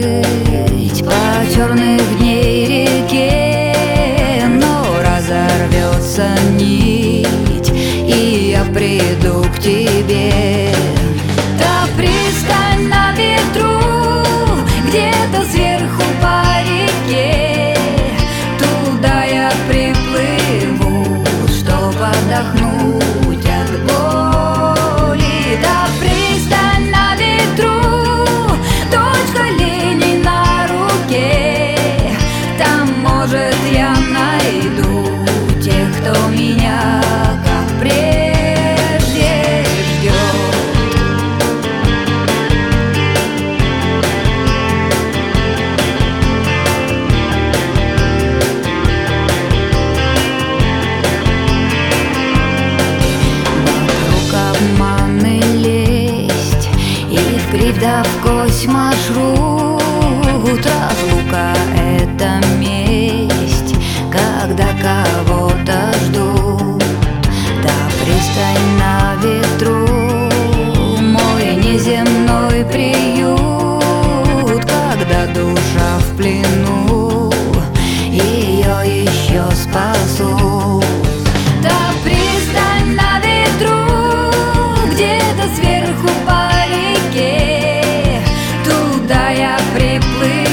плыть по черных дней реке, но разорвется нить, и я приду к тебе. Та пристань на ветру, где-то сверху по реке, туда я приплыву, чтоб отдохнуть от боли. Та пристань на ветру, точка линий на руке, там, может, я найду тех, кто меня, как прежде, ждет. Да в кость маршрут, разлука — это месть, когда кого-то ждут. Да пристань на ветру, мой неземной приют, когда душа в плену, ее еще спасут. Да пристань на ветру, где-то сверху по реке, туда я приплыл.